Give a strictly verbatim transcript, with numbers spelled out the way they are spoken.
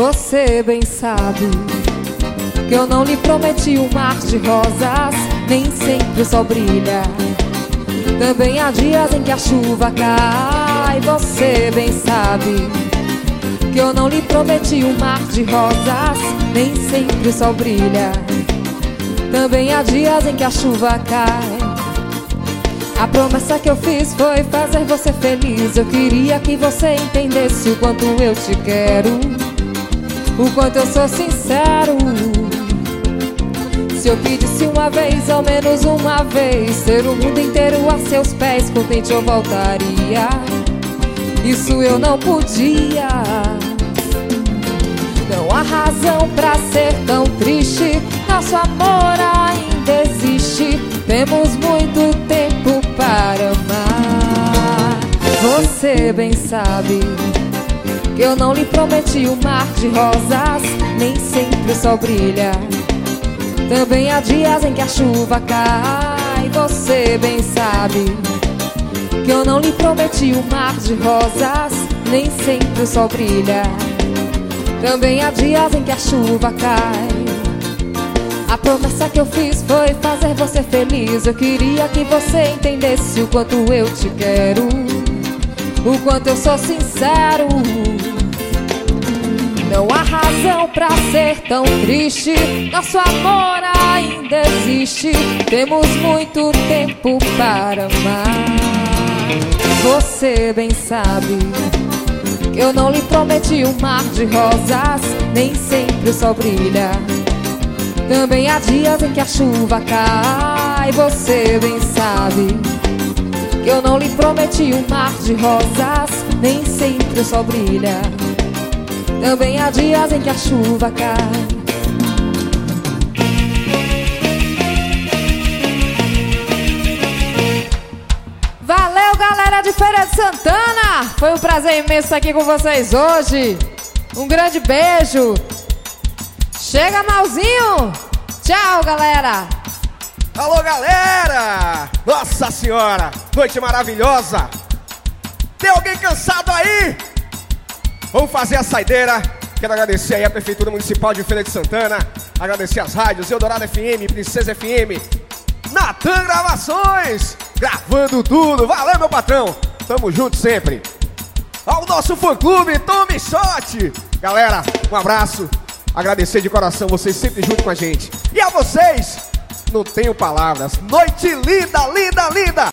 Você bem sabe que eu não lhe prometi um mar de rosas, nem sempre o sol brilha. Também há dias em que a chuva cai. Você bem sabe que eu não lhe prometi um mar de rosas, nem sempre o sol brilha. Também há dias em que a chuva cai. A promessa que eu fiz foi fazer você feliz. Eu queria que você entendesse o quanto eu te quero, o quanto eu sou sincero. Se eu pedisse uma vez, ao menos uma vez, ter o mundo inteiro a seus pés, contente eu voltaria. Isso eu não podia. Não há razão pra ser tão triste. Nosso amor ainda existe. Temos muito tempo para amar. Você bem sabe que eu não lhe prometi um mar de rosas, nem sempre o sol brilha. Também há dias em que a chuva cai. Você bem sabe que eu não lhe prometi um mar de rosas, nem sempre o sol brilha. Também há dias em que a chuva cai. A promessa que eu fiz foi fazer você feliz. Eu queria que você entendesse o quanto eu te quero, o quanto eu sou sincero. Não há razão pra ser tão triste. Nosso amor ainda existe. Temos muito tempo para amar. Você bem sabe que eu não lhe prometi um mar de rosas, nem sempre o sol brilha. Também há dias em que a chuva cai. Você bem sabe que eu não lhe prometi um mar de rosas, nem sempre o sol brilha. Também há dias em que a chuva cai. Valeu, galera de Feira de Santana! Foi um prazer imenso estar aqui com vocês hoje. Um grande beijo. Chega, Malzinho! Tchau, galera! Alô, galera! Nossa senhora! Noite maravilhosa! Tem alguém cansado aí? Vamos fazer a saideira. Quero agradecer aí a Prefeitura Municipal de Feira de Santana. Agradecer as rádios Eldorado F M, Princesa F M, Natan Gravações, gravando tudo. Valeu, meu patrão! Tamo junto sempre. Ao nosso fã-clube, Tome Shot. Galera, um abraço. Agradecer de coração vocês sempre junto com a gente. E a vocês, não tenho palavras. Noite linda, linda, linda!